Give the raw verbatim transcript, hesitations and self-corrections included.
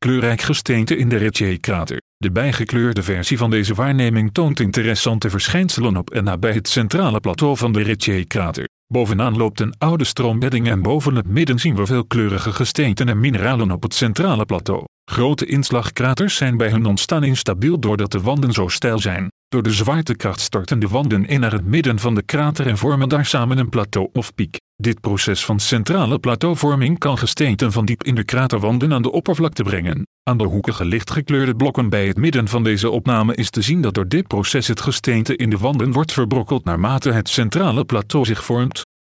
kleurrijk gesteente in de Ritchie-krater. De bijgekleurde versie van deze waarneming toont interessante verschijnselen op en nabij het centrale plateau van de Ritchie-krater. Bovenaan loopt een oude stroombedding en boven het midden zien we veelkleurige gesteenten en mineralen op het centrale plateau. Grote inslagkraters zijn bij hun ontstaan instabiel doordat de wanden zo steil zijn. Door de zwaartekracht storten de wanden in naar het midden van de krater en vormen daar samen een plateau of piek. Dit proces van centrale plateauvorming kan gesteenten van diep in de kraterwanden aan de oppervlakte brengen. Aan de hoekige lichtgekleurde blokken bij het midden van deze opname is te zien dat door dit proces het gesteente in de wanden wordt verbrokkeld naarmate het centrale plateau zich vormt.